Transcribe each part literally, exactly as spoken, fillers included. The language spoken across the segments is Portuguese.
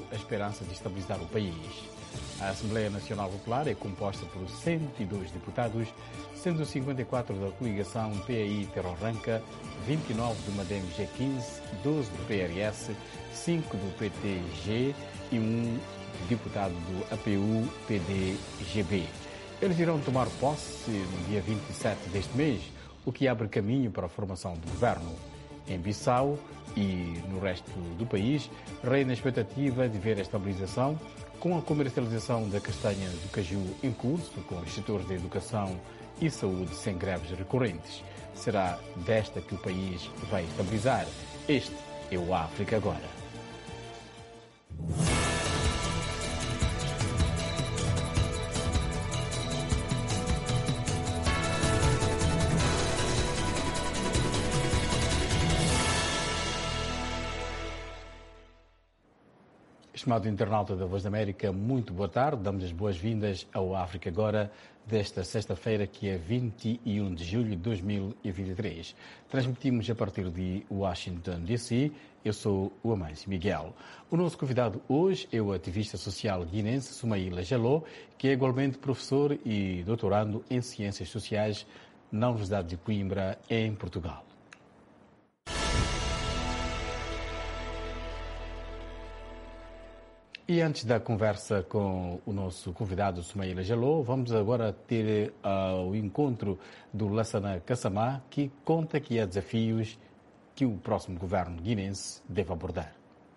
a esperança de estabilizar o país. A Assembleia Nacional Popular é composta por cento e dois deputados, sendo cinquenta e quatro da coligação P A I Terra Arranca, vinte e nove do MADEM G quinze, doze do P R S, cinco do P T G e um deputado do A P U P D G B. Eles irão tomar posse no dia vinte e sete deste mês, o que abre caminho para a formação do governo. Em Bissau e no resto do país, reina a expectativa de ver a estabilização com a comercialização da castanha do caju em curso, com os setores da educação e saúde sem greves recorrentes. Será desta que o país vai estabilizar. Este é o África Agora. Estimado internauta da Voz da América, muito boa tarde. Damos as boas-vindas ao África Agora desta sexta-feira, que é vinte e um de julho de dois mil e vinte e três. Transmitimos a partir de Washington, D C. Eu sou o Amâncio Miguel. O nosso convidado hoje é o ativista social guinense Soumaïla Jallow, que é igualmente professor e doutorando em Ciências Sociais na Universidade de Coimbra, em Portugal. E antes da conversa com o nosso convidado Soumaïla Jallow, vamos agora ter uh, o encontro do Lassana Kassamá, que conta que há desafios que o próximo governo guinense deve abordar.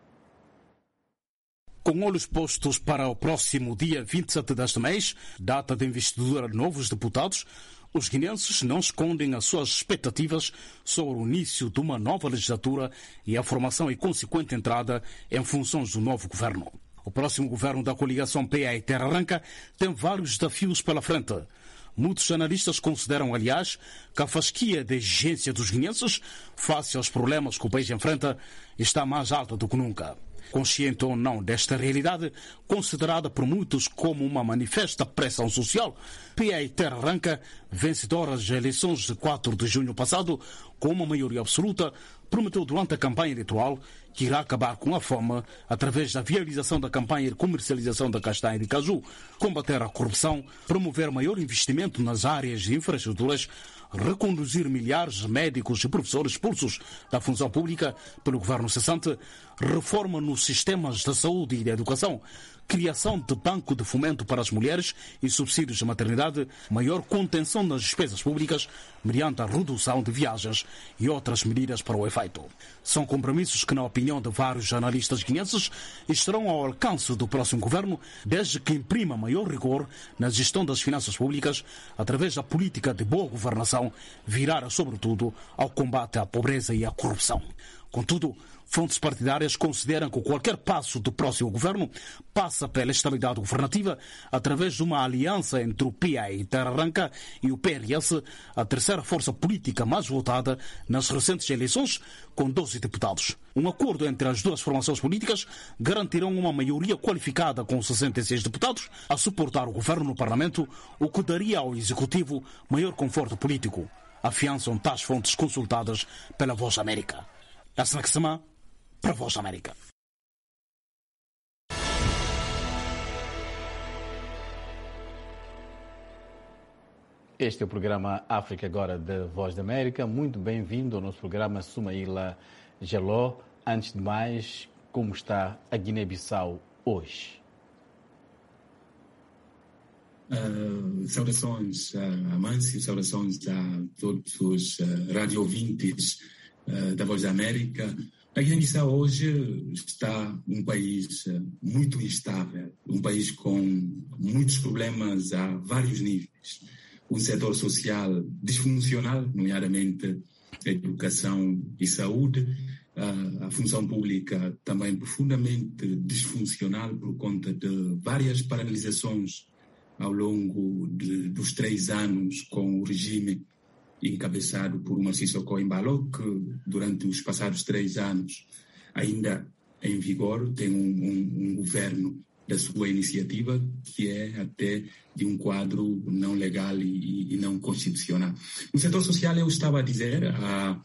Com olhos postos para o próximo dia vinte e sete deste mês, data de investidura de novos deputados, os guinenses não escondem as suas expectativas sobre o início de uma nova legislatura e a formação e consequente entrada em funções do novo governo. O próximo governo da coligação P A I Terra Arranca tem vários desafios pela frente. Muitos analistas consideram, aliás, que a fasquia de exigência dos guinenses, face aos problemas que o país enfrenta, está mais alta do que nunca. Consciente ou não desta realidade, considerada por muitos como uma manifesta pressão social, P A I Terra Arranca, vencedora das eleições de quatro de junho passado, com uma maioria absoluta, prometeu durante a campanha eleitoral que irá acabar com a fome através da viabilização da campanha de comercialização da castanha de caju, combater a corrupção, promover maior investimento nas áreas de infraestruturas, reconduzir milhares de médicos e professores expulsos da função pública pelo governo cessante, reforma nos sistemas da saúde e da educação, criação de banco de fomento para as mulheres e subsídios de maternidade, maior contenção nas despesas públicas mediante a redução de viagens e outras medidas para o efeito. São compromissos que, na opinião de vários analistas guinenses, estarão ao alcance do próximo governo, desde que imprima maior rigor na gestão das finanças públicas, através da política de boa governação, virada sobretudo ao combate à pobreza e à corrupção. Contudo, fontes partidárias consideram que qualquer passo do próximo governo passa pela estabilidade governativa através de uma aliança entre o P A I Terra Arranca e o P R S, a terceira força política mais votada nas recentes eleições, com doze deputados. Um acordo entre as duas formações políticas garantirão uma maioria qualificada com sessenta e seis deputados a suportar o governo no Parlamento, o que daria ao Executivo maior conforto político, afiançam tais fontes consultadas pela Voz da América. Lassana Kassamá, para a Voz da América. Este é o programa África Agora da Voz da América. Muito bem-vindo ao nosso programa, Soumaïla Jallow. Antes de mais, como está a Guiné-Bissau hoje? Uh, saudações a Amâncio, saudações a todos os uh, radio-ouvintes uh, da Voz da América. A Guiné-Bissau hoje está um país uh, muito instável, um país com muitos problemas a vários níveis. Um setor social disfuncional, nomeadamente a educação e saúde, uh, a função pública também profundamente disfuncional por conta de várias paralisações ao longo de, dos três anos com o regime encabeçado por Umar Sissoko Embalo, que durante os passados três anos ainda em vigor tem um, um, um governo da sua iniciativa que é até de um quadro não legal e, e não constitucional. No setor social, eu estava a dizer, a,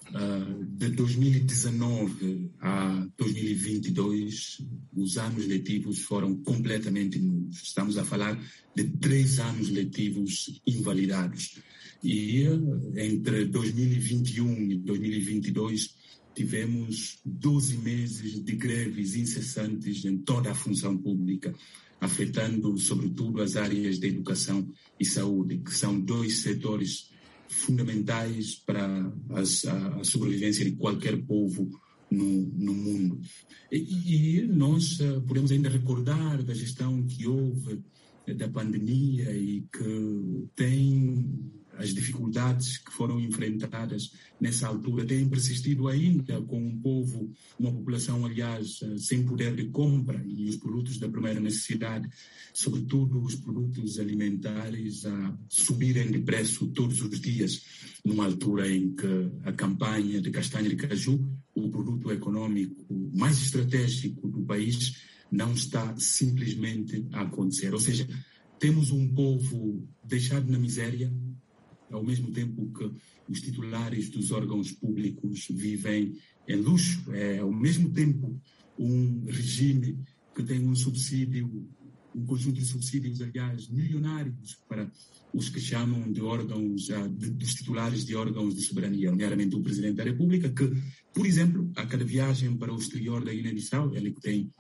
Uh, de dois mil e dezanove a dois mil e vinte e dois, os anos letivos foram completamente nulos. Estamos a falar de três anos letivos invalidados. E uh, entre dois mil e vinte e um e dois mil e vinte e dois, tivemos doze meses de greves incessantes em toda a função pública, afetando sobretudo as áreas de educação e saúde, que são dois setores fundamentais para as, a, a sobrevivência de qualquer povo no, no mundo. E, e nós uh, podemos ainda recordar da gestão que houve da pandemia e que tem as dificuldades que foram enfrentadas nessa altura, têm persistido ainda com um povo, uma população, aliás, sem poder de compra, e os produtos da primeira necessidade, sobretudo os produtos alimentares, a subirem de preço todos os dias, numa altura em que a campanha de castanha de caju, o produto econômico mais estratégico do país, não está simplesmente a acontecer. Ou seja, temos um povo deixado na miséria, ao mesmo tempo que os titulares dos órgãos públicos vivem em luxo. É, ao mesmo tempo, um regime que tem um subsídio, um conjunto de subsídios, aliás, milionários para os que chamam de órgãos, de, dos titulares de órgãos de soberania, nomeadamente o Presidente da República, que, por exemplo, a cada viagem para o exterior da Guiné-Bissau, ele que tem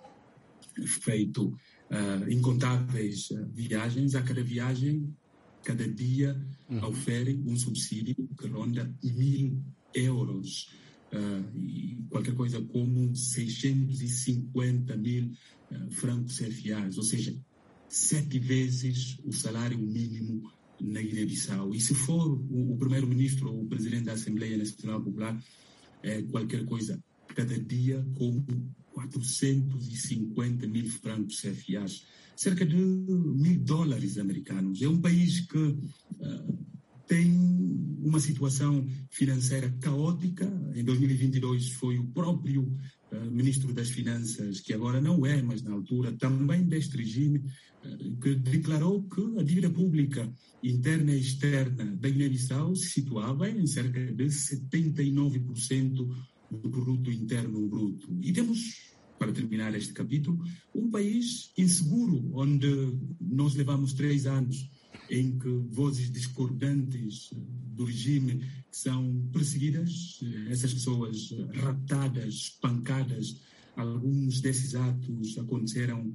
feito uh, incontáveis uh, viagens, a cada viagem, cada dia, uhum. ofere um subsídio que ronda mil euros, uh, e qualquer coisa como seiscentos e cinquenta mil uh, francos C F As, ou seja, sete vezes o salário mínimo na Guiné-Bissau. E se for o, o primeiro-ministro ou o presidente da Assembleia Nacional Popular, é qualquer coisa, cada dia como quatrocentos e cinquenta mil francos C F As, cerca de mil dólares americanos. É um país que uh, tem uma situação financeira caótica. Em dois mil e vinte e dois foi o próprio uh, ministro das Finanças, que agora não é, mas na altura também deste regime, uh, que declarou que a dívida pública interna e externa da Guiné-Bissau se situava em cerca de setenta e nove por cento do produto interno bruto. E temos, para terminar este capítulo, um país inseguro, onde nós levamos três anos em que vozes discordantes do regime são perseguidas, essas pessoas raptadas, espancadas. Alguns desses atos aconteceram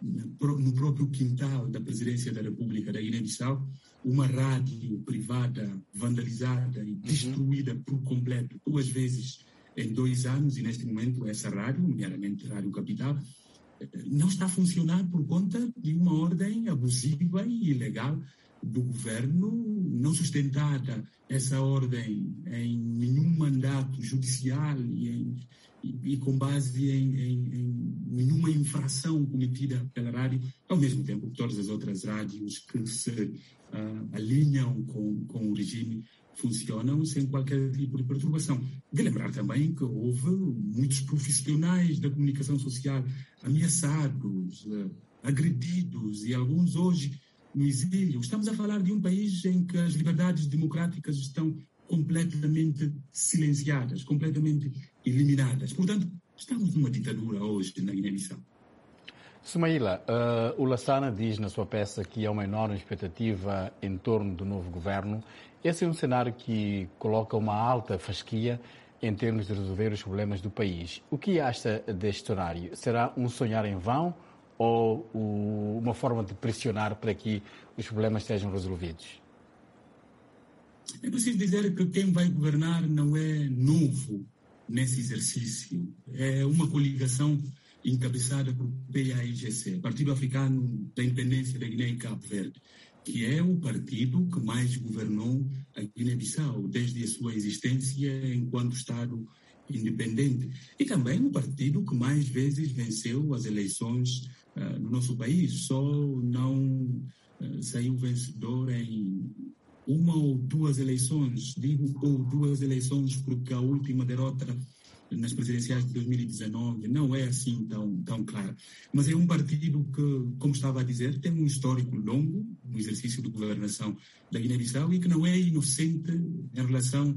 no próprio quintal da Presidência da República da Guiné-Bissau. Uma rádio privada vandalizada e destruída uhum. por completo, duas vezes em dois anos, e neste momento essa rádio, nomeadamente Rádio Capital, não está a funcionar por conta de uma ordem abusiva e ilegal do governo, não sustentada essa ordem em nenhum mandato judicial e, em, e, e com base em, em, em nenhuma infração cometida pela rádio, ao mesmo tempo que todas as outras rádios que se uh, alinham com, com o regime funcionam sem qualquer tipo de perturbação. De lembrar também que houve muitos profissionais da comunicação social ameaçados, uh, agredidos, e alguns hoje no exílio. Estamos a falar de um país em que as liberdades democráticas estão completamente silenciadas, completamente eliminadas. Portanto, estamos numa ditadura hoje na Guiné-Bissau. Sumaila, uh, o Lassana diz na sua peça que há uma enorme expectativa em torno do novo governo. Esse é um cenário que coloca uma alta fasquia em termos de resolver os problemas do país. O que acha deste cenário? Será um sonhar em vão ou o, uma forma de pressionar para que os problemas sejam resolvidos? É preciso dizer que quem vai governar não é novo nesse exercício. É uma coligação encabeçada por P A I G C, Partido Africano da Independência da Guiné e Cabo Verde, que é o partido que mais governou a Guiné-Bissau desde a sua existência enquanto Estado independente. E também o partido que mais vezes venceu as eleições uh, no nosso país. Só não uh, saiu vencedor em uma ou duas eleições. Digo ou duas eleições porque a última derrota nas presidenciais de dois mil e dezanove não é assim tão, tão clara. Mas é um partido que, como estava a dizer, tem um histórico longo no exercício de governação da Guiné-Bissau e que não é inocente em relação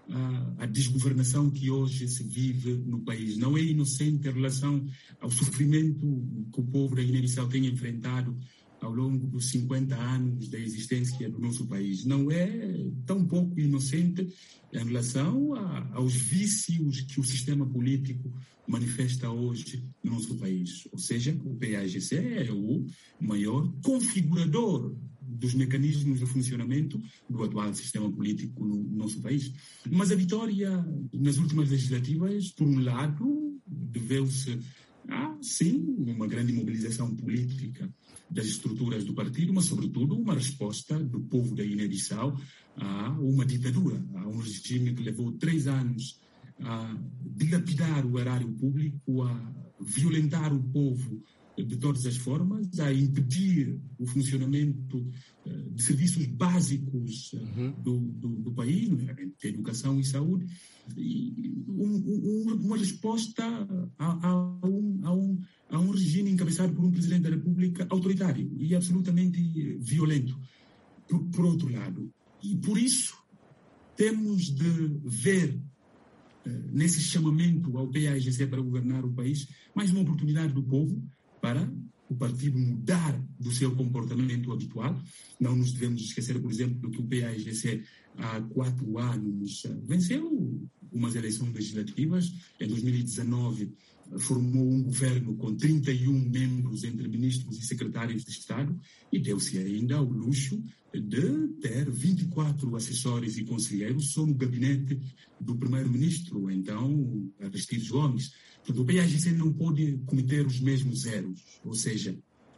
a, a desgovernação que hoje se vive no país. Não é inocente em relação ao sofrimento que o povo da Guiné-Bissau tem enfrentado ao longo dos cinquenta anos da existência do nosso país. Não é tão pouco inocente em relação a, aos vícios que o sistema político manifesta hoje no nosso país. Ou seja, o P A G C é o maior configurador dos mecanismos de funcionamento do atual sistema político no nosso país. Mas a vitória nas últimas legislativas, por um lado, deveu-se a, sim, uma grande mobilização política das estruturas do partido, mas, sobretudo, uma resposta do povo da Guiné-Bissau a uma ditadura, a um regime que levou três anos a dilapidar o erário público, a violentar o povo de todas as formas, a impedir o funcionamento de serviços básicos uhum. do, do, do país, nomeadamente educação e saúde, e um, um, uma resposta a, a, um, a, um, a um regime encabeçado por um presidente da República autoritário e absolutamente violento, por, por outro lado. E por isso temos de ver nesse chamamento ao P A G C para governar o país mais uma oportunidade do povo para o partido mudar do seu comportamento habitual. Não nos devemos esquecer, por exemplo, do que o P A G C há quatro anos venceu umas eleições legislativas. Em dois mil e dezanove formou um governo com trinta e um membros entre ministros e secretários de Estado e deu-se ainda o luxo de ter vinte e quatro assessores e conselheiros só no gabinete do primeiro-ministro, então, Aristides Gomes. Portanto, o P A G C não pode cometer os mesmos erros, ou seja,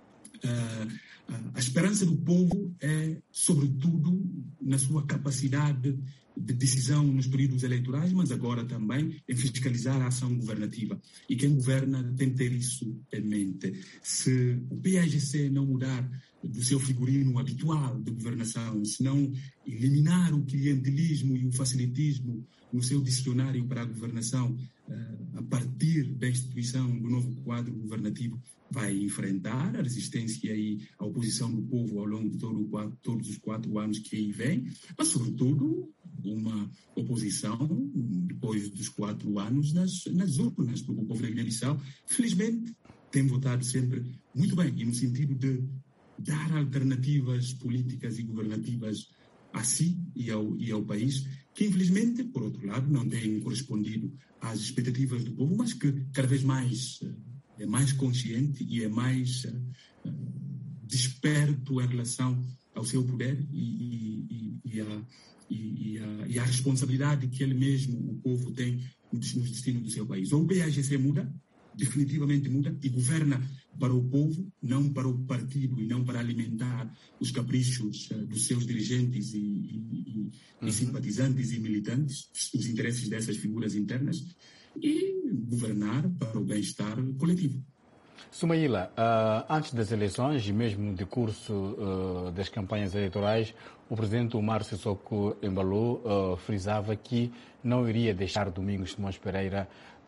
a, a, a esperança do povo é, sobretudo, na sua capacidade de decisão nos períodos eleitorais, mas agora também em fiscalizar a ação governativa. E quem governa tem que ter isso em mente. Se o P A G C não mudar do seu figurino habitual de governação, se não eliminar o clientelismo e o facilitismo no seu dicionário para a governação, a partir da instituição do novo quadro governativo, vai enfrentar a resistência e a oposição do povo ao longo de todo o, todos os quatro anos que aí vem, mas, sobretudo, uma oposição depois dos quatro anos nas, nas urnas, porque o povo da Guiné-Bissau, felizmente, tem votado sempre muito bem, e no sentido de dar alternativas políticas e governativas a si e ao, e ao país, que infelizmente, por outro lado, não têm correspondido às expectativas do povo, mas que cada vez mais é mais consciente e é mais uh, desperto em relação ao seu poder e, e, e, a, e, a, e a responsabilidade que ele mesmo, o povo, tem nos destinos do seu país. Ou o P A G C muda, definitivamente muda, e governa para o povo, não para o partido e não para alimentar os caprichos uh, dos seus dirigentes e, e, e, uhum. e simpatizantes e militantes, os interesses dessas figuras internas, e governar para o bem-estar coletivo. Sumaila, uh, antes das eleições e mesmo no decurso uh, das campanhas eleitorais, o presidente Omar Sissoko Embalo uh, frisava que não iria deixar Domingos Simões Pereira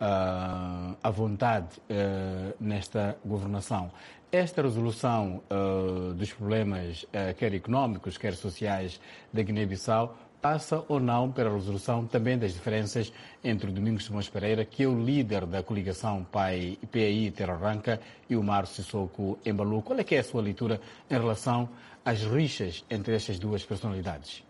uh, à vontade uh, nesta governação. Esta resolução uh, dos problemas, uh, quer económicos, quer sociais, da Guiné-Bissau, passa ou não pela resolução também das diferenças entre o Domingos Simões Pereira, que é o líder da coligação P A I Terra Arranca, e o Omar Sissoko Embalo. Qual é que é a sua leitura em relação às rixas entre estas duas personalidades?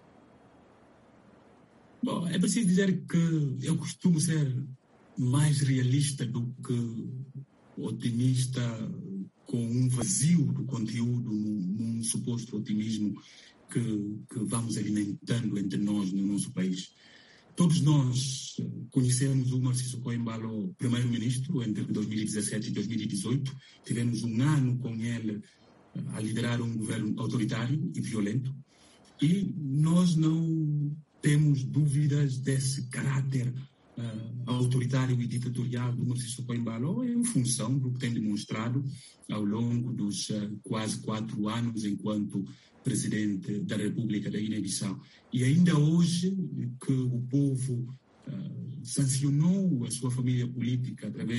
Bom, é preciso dizer que eu costumo ser mais realista do que otimista, com um vazio do conteúdo, num, num suposto otimismo que, que vamos alimentando entre nós no nosso país. Todos nós conhecemos o Omar Sissoko Embalo, primeiro-ministro, entre dois mil e dezassete e dois mil e dezoito. Tivemos um ano com ele a liderar um governo autoritário e violento. E nós não temos dúvidas desse caráter uh, autoritário e ditatorial do Omar Sissoko Embalo em função do que tem demonstrado ao longo dos uh, quase quatro anos enquanto presidente da República da Guiné-Bissau. E ainda hoje que o povo uh, sancionou a sua família política através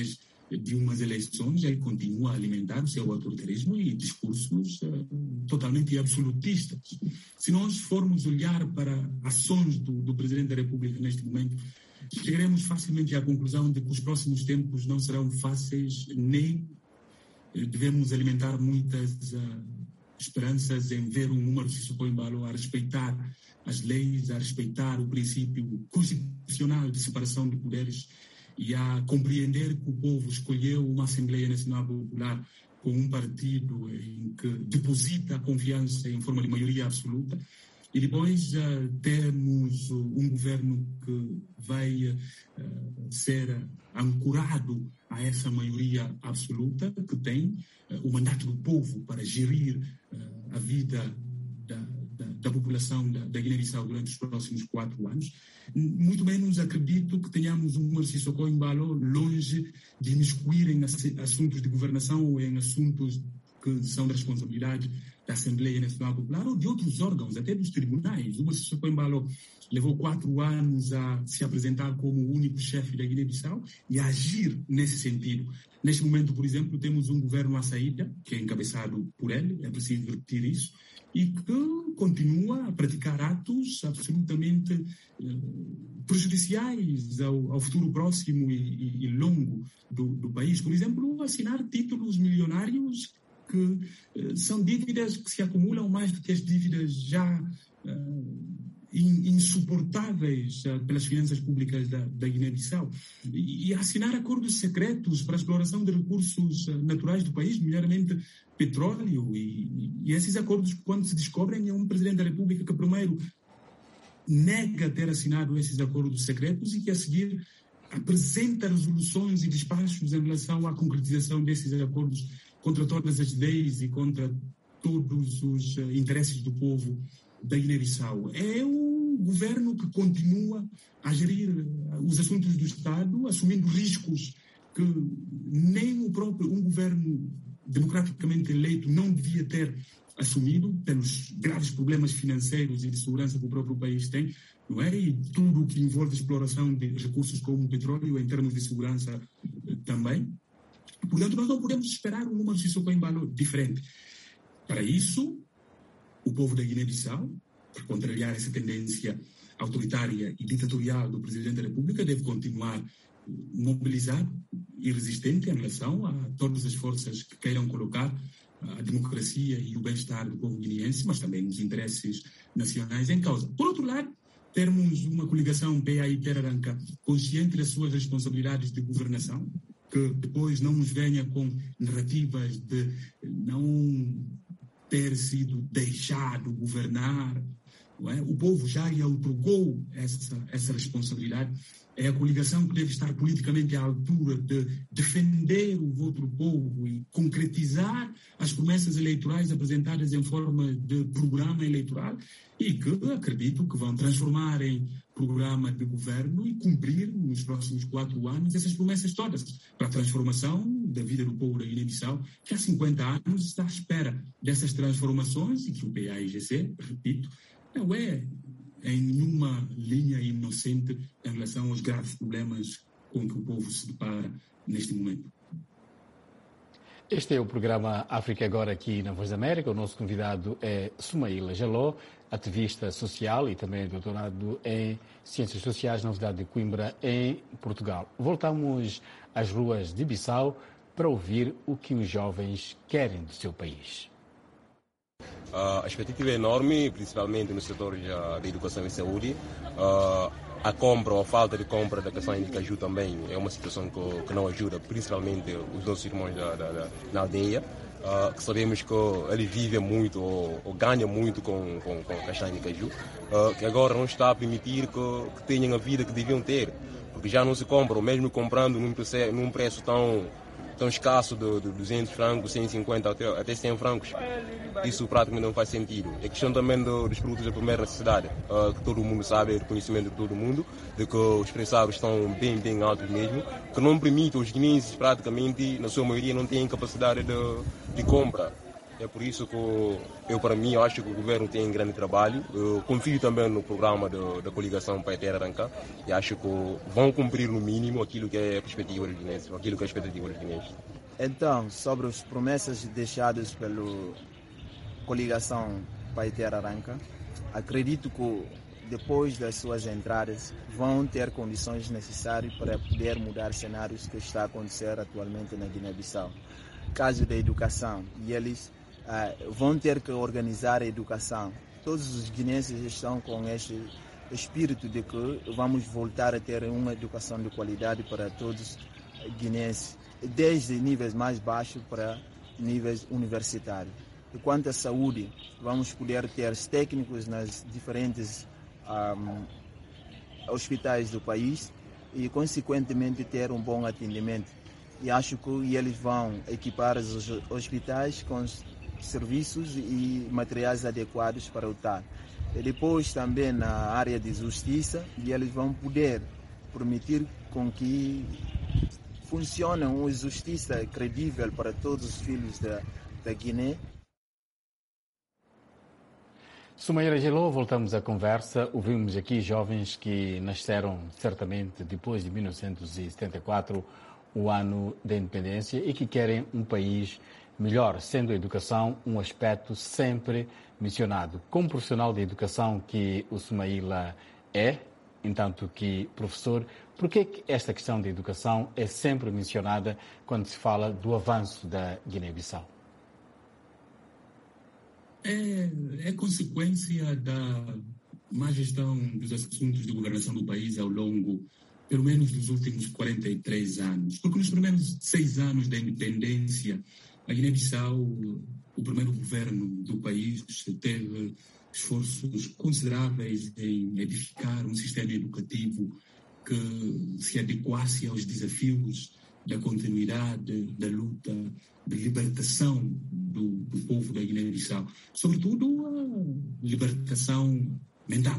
de umas eleições, ele continua a alimentar o seu autoritarismo e discursos uh, totalmente absolutistas. Se nós formos olhar para ações do, do Presidente da República neste momento, chegaremos facilmente à conclusão de que os próximos tempos não serão fáceis, nem devemos alimentar muitas uh, esperanças em ver um número de Sissoko Embalo a respeitar as leis, a respeitar o princípio constitucional de separação de poderes e a compreender que o povo escolheu uma Assembleia Nacional Popular com um partido em que deposita a confiança em forma de maioria absoluta. E depois uh, temos um governo que vai uh, ser ancorado a essa maioria absoluta, que tem uh, o mandato do povo para gerir uh, a vida da, da, da população da, da Guiné-Bissau durante os próximos quatro anos. Muito menos acredito que tenhamos um Sissoko Embalo longe de imiscuir em assuntos de governação ou em assuntos que são da responsabilidade da Assembleia Nacional Popular ou de outros órgãos, até dos tribunais. O Sissoko Embalo levou quatro anos a se apresentar como o único chefe da Guiné-Bissau e a agir nesse sentido. Neste momento, por exemplo, temos um governo à saída, que é encabeçado por ele, é preciso repetir isso, e que continua a praticar atos absolutamente eh, prejudiciais ao, ao futuro próximo e, e, e longo do, do país. Por exemplo, assinar títulos milionários que eh, são dívidas que se acumulam mais do que as dívidas já uh, insuportáveis uh, pelas finanças públicas da, da Guiné-Bissau. E, e assinar acordos secretos para a exploração de recursos uh, naturais do país, nomeadamente petróleo. E, e esses acordos, quando se descobrem, é um Presidente da República que primeiro nega ter assinado esses acordos secretos e que a seguir apresenta resoluções e despachos em relação à concretização desses acordos contra todas as leis e contra todos os uh, interesses do povo da Guiné-Bissau. É um governo que continua a gerir uh, os assuntos do Estado, assumindo riscos que nem o próprio um governo democraticamente eleito não devia ter assumido, pelos graves problemas financeiros e de segurança que o próprio país tem, não é? E tudo o que envolve exploração de recursos como o petróleo em termos de segurança uh, também. Portanto, nós não podemos esperar um número de Sissoko Embalo diferente. Para isso, o povo da Guiné-Bissau, para contrariar essa tendência autoritária e ditatorial do Presidente da República, deve continuar mobilizado e resistente em relação a todas as forças que queiram colocar a democracia e o bem-estar do povo guineense, mas também os interesses nacionais em causa. Por outro lado, termos uma coligação P A I-Terra Ranca consciente das suas responsabilidades de governação, que depois não nos venha com narrativas de não ter sido deixado governar. Não é? O povo já lhe outorgou essa, essa responsabilidade. É a coligação que deve estar politicamente à altura de defender o voto do povo e concretizar as promessas eleitorais apresentadas em forma de programa eleitoral e que acredito que vão transformar em programa de governo e cumprir nos próximos quatro anos essas promessas todas para a transformação da vida do povo da Guiné-Bissau, que há cinquenta anos está à espera dessas transformações e que o P A I G C, repito, não é em nenhuma linha inocente em relação aos graves problemas com que o povo se depara neste momento. Este é o programa África Agora aqui na Voz da América. O nosso convidado é Soumaïla Jallow, ativista social e também doutorado em Ciências Sociais na Universidade de Coimbra, em Portugal. Voltamos às ruas de Bissau para ouvir o que os jovens querem do seu país. Uh, a expectativa é enorme, principalmente no setor da educação e saúde. Uh, a compra ou a falta de compra da castanha de caju também é uma situação que, que não ajuda, principalmente os nossos irmãos da, da, da, na aldeia, uh, que sabemos que eles vivem muito ou, ou ganham muito com, com, com a castanha de caju, uh, que agora não está a permitir que, que tenham a vida que deviam ter, porque já não se compram, mesmo comprando num preço, num preço tão... tão escasso de, de duzentos francos, cento e cinquenta até, até cem francos. Isso praticamente não faz sentido. É questão também do, dos produtos de primeira necessidade, uh, que todo mundo sabe, é do conhecimento de todo mundo, de que os preços estão bem, bem altos mesmo, que não permite, os guineenses praticamente, na sua maioria, não têm capacidade de, de compra. É por isso que eu, para mim, eu acho que o governo tem um grande trabalho. Eu confio também no programa do, da coligação Pai Terra Arranca e acho que vão cumprir no mínimo aquilo que é a perspectiva dos guineenses, aquilo que é a expectativa dos guineenses. Então, sobre as promessas deixadas pela coligação Pai Terra Arranca, acredito que depois das suas entradas vão ter condições necessárias para poder mudar cenários que está a acontecer atualmente na Guiné-Bissau. Caso da educação, e eles uh, vão ter que organizar a educação. Todos os guineenses estão com este espírito de que vamos voltar a ter uma educação de qualidade para todos os guineenses, desde níveis mais baixos para níveis universitários. E quanto à saúde, vamos poder ter técnicos nas diferentes um, hospitais do país e, consequentemente, ter um bom atendimento. E acho que eles vão equipar os hospitais com serviços e materiais adequados para o tal. E depois também na área de justiça, e eles vão poder permitir com que funcione uma justiça credível para todos os filhos da, da Guiné. Sumaira Gelou, voltamos à conversa. Ouvimos aqui jovens que nasceram certamente depois de mil novecentos e setenta e quatro, o ano da independência, e que querem um país melhor, sendo a educação um aspecto sempre mencionado. Como profissional de educação que o Sumaila é, entanto que professor, por que esta questão da educação é sempre mencionada quando se fala do avanço da Guiné-Bissau? É, é consequência da má gestão dos assuntos de governação do país ao longo, pelo menos, dos últimos quarenta e três anos. Porque nos primeiros seis anos da independência, a Guiné-Bissau, o primeiro governo do país, teve esforços consideráveis em edificar um sistema educativo que se adequasse aos desafios da continuidade da luta de libertação do, do povo da Guiné-Bissau, sobretudo a libertação mental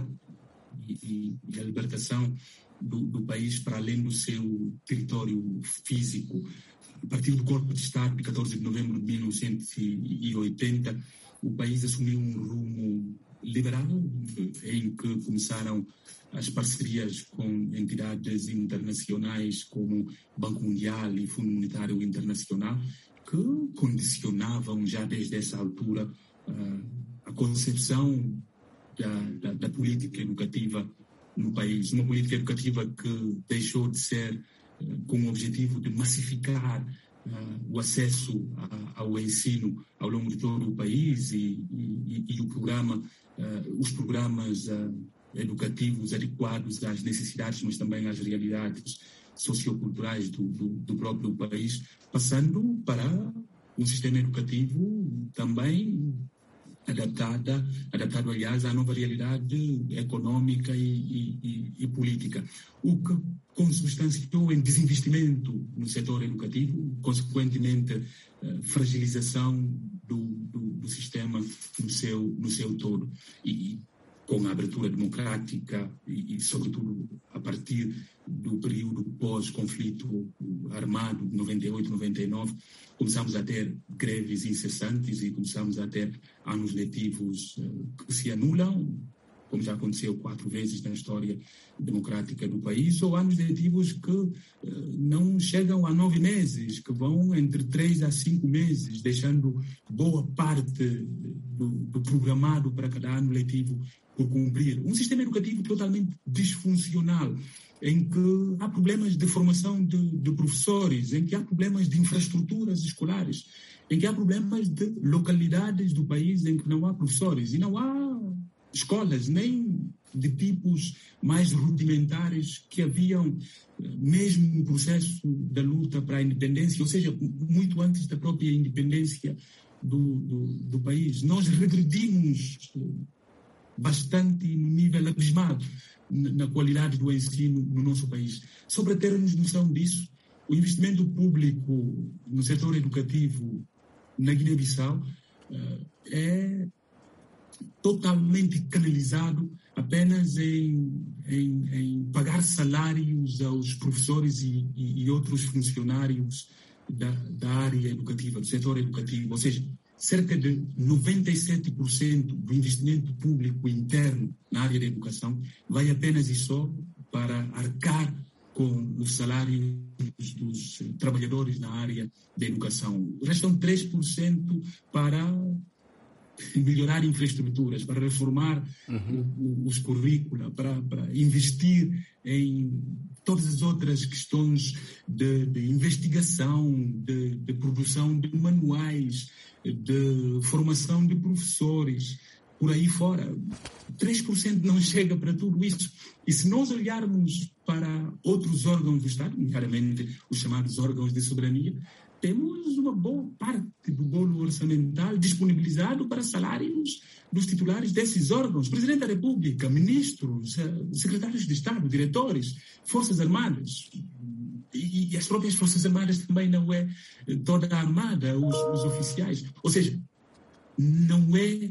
e, e a libertação do, do país para além do seu território físico. A partir do golpe de Estado de catorze de novembro de mil novecentos e oitenta, o país assumiu um rumo liberal, em que começaram as parcerias com entidades internacionais como Banco Mundial e Fundo Monetário Internacional, que condicionavam já desde essa altura a concepção da, da, da política educativa no país. Uma política educativa que deixou de ser com o objetivo de massificar uh, o acesso a, ao ensino ao longo de todo o país e, e, e o programa, uh, os programas uh, educativos adequados às necessidades, mas também às realidades socioculturais do, do, do próprio país, passando para um sistema educativo também adaptada, adaptado, aliás, à nova realidade econômica e, e, e política, o que consubstanciou em desinvestimento no setor educativo, consequentemente, fragilização do, do, do sistema no seu, no seu todo. E com a abertura democrática e, e, sobretudo, a partir do período pós-conflito armado de noventa e oito, noventa e nove, começamos a ter greves incessantes e começamos a ter anos letivos uh, que se anulam, como já aconteceu quatro vezes na história democrática do país, ou anos letivos que uh, não chegam a nove meses, que vão entre três a cinco meses, deixando boa parte do, do programado para cada ano letivo por cumprir. Um sistema educativo totalmente disfuncional, em que há problemas de formação de, de professores, em que há problemas de infraestruturas escolares, em que há problemas de localidades do país em que não há professores e não há escolas, nem de tipos mais rudimentares que haviam mesmo no processo da luta para a independência, ou seja, muito antes da própria independência do, do, do país. Nós regredimos bastante no nível abismado na qualidade do ensino no nosso país. Só para termos noção disso, o investimento público no setor educativo na Guiné-Bissau uh, é totalmente canalizado apenas em, em, em pagar salários aos professores e, e, e outros funcionários da, da área educativa, do setor educativo. Ou seja, cerca de noventa e sete por cento do investimento público interno na área da educação vai apenas e só para arcar com os salários dos trabalhadores na área da educação. Restam três por cento para melhorar infraestruturas, para reformar uhum. os currícula, para, para investir em todas as outras questões de, de investigação, de, de produção de manuais, de formação de professores, por aí fora. três por cento não chega para tudo isso. E se nós olharmos para outros órgãos do Estado, nomeadamente os chamados órgãos de soberania, temos uma boa parte do bolo orçamental disponibilizado para salários dos titulares desses órgãos. Presidente da República, ministros, secretários de Estado, diretores, Forças Armadas. E, e as próprias Forças Armadas também não é toda a Armada, os, os oficiais. Ou seja, não é,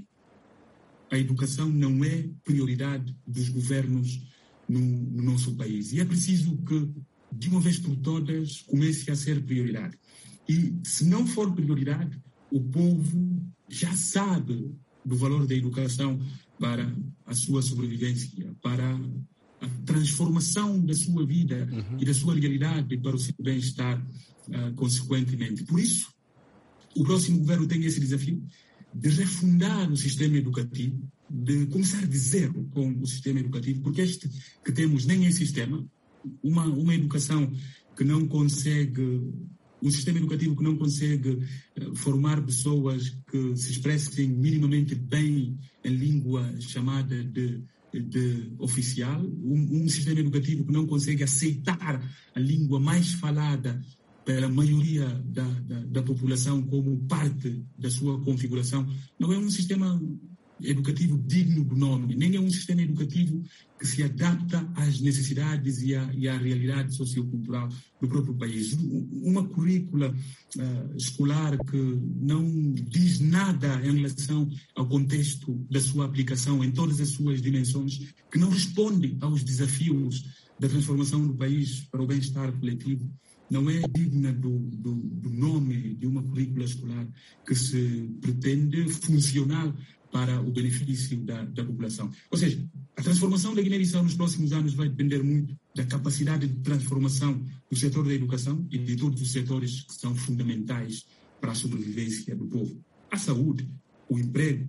a educação não é prioridade dos governos no, no nosso país. E é preciso que, de uma vez por todas, comece a ser prioridade. E, se não for prioridade, o povo já sabe do valor da educação para a sua sobrevivência, para a transformação da sua vida uhum. e da sua realidade para o seu bem-estar, uh, consequentemente. Por isso, o próximo governo tem esse desafio de refundar o sistema educativo, de começar de zero com o sistema educativo, porque este que temos nem é sistema, uma, uma educação que não consegue... Um sistema educativo que não consegue uh, formar pessoas que se expressem minimamente bem em língua chamada de, de oficial, um, um sistema educativo que não consegue aceitar a língua mais falada pela maioria da, da, da população como parte da sua configuração, não é um sistema educativo digno do nome, nem é um sistema educativo que se adapta às necessidades e à, e à realidade sociocultural do próprio país. Uma currícula uh, escolar que não diz nada em relação ao contexto da sua aplicação em todas as suas dimensões, que não responde aos desafios da transformação do país para o bem-estar coletivo, não é digna do, do, do nome de uma currícula escolar que se pretende funcional para o benefício da, da população. Ou seja, a transformação da Guiné-Bissau nos próximos anos vai depender muito da capacidade de transformação do setor da educação e de todos os setores que são fundamentais para a sobrevivência do povo. A saúde, o emprego,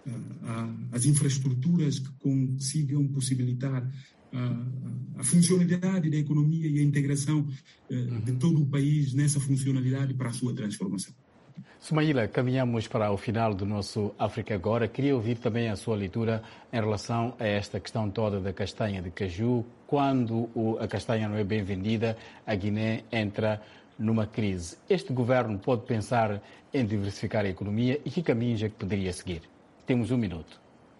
a, a, as infraestruturas que consigam possibilitar a, a funcionalidade da economia e a integração uh, de todo o país nessa funcionalidade para a sua transformação. Sumaila, caminhamos para o final do nosso África Agora. Queria ouvir também a sua leitura em relação a esta questão toda da castanha de caju. Quando o, a castanha não é bem vendida, a Guiné entra numa crise. Este governo pode pensar em diversificar a economia e que caminhos é que poderia seguir? Temos um minuto.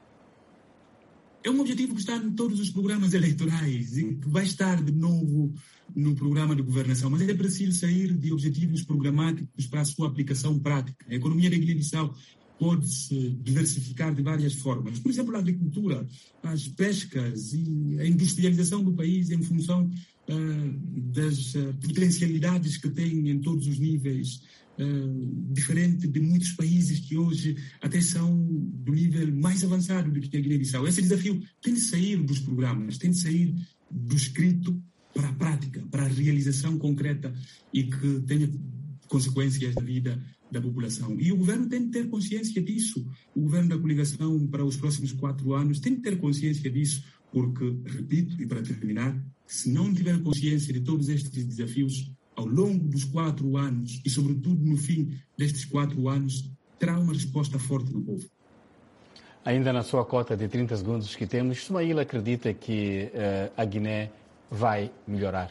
É um objetivo que está em todos os programas eleitorais e que vai estar de novo no programa de governação, mas é preciso sair de objetivos programáticos para a sua aplicação prática. A economia da Guiné-Bissau pode-se diversificar de várias formas. Por exemplo, a agricultura, as pescas e a industrialização do país em função uh, das uh, potencialidades que tem em todos os níveis, uh, diferente de muitos países que hoje até são do nível mais avançado do que a Guiné-Bissau. Esse desafio tem de sair dos programas, tem de sair do escrito para a prática, para a realização concreta e que tenha consequências na vida da população. E o governo tem de ter consciência disso. O governo da coligação, para os próximos quatro anos, tem de ter consciência disso, porque, repito, e para terminar, se não tiver consciência de todos estes desafios, ao longo dos quatro anos, e sobretudo no fim destes quatro anos, terá uma resposta forte do povo. Ainda na sua cota de trinta segundos que temos, Sumaila acredita que uh, a Guiné vai melhorar?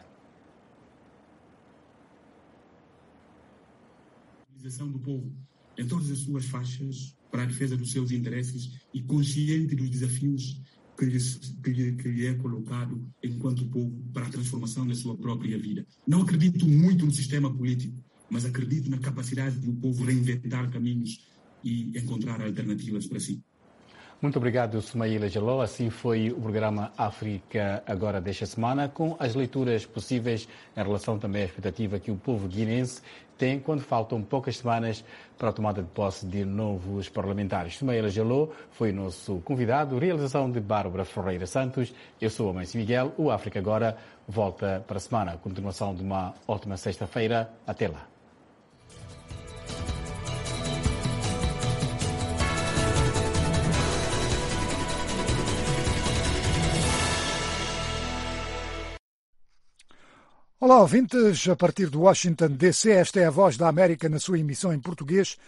A mobilização do povo em todas as suas faixas para a defesa dos seus interesses e consciente dos desafios que lhe, que lhe, que lhe é colocado enquanto povo para a transformação da sua própria vida. Não acredito muito no sistema político, mas acredito na capacidade do povo reinventar caminhos e encontrar alternativas para si. Muito obrigado, Sumaila Jaló. Assim foi o programa África Agora desta semana, com as leituras possíveis em relação também à expectativa que o povo guinense tem quando faltam poucas semanas para a tomada de posse de novos parlamentares. Sumaila Jaló foi o nosso convidado. Realização de Bárbara Ferreira Santos. Eu sou o Amancio Miguel. O África Agora volta para a semana. Continuação de uma ótima sexta-feira. Até lá. Olá, ouvintes. A partir de Washington, D C, esta é a Voz da América na sua emissão em português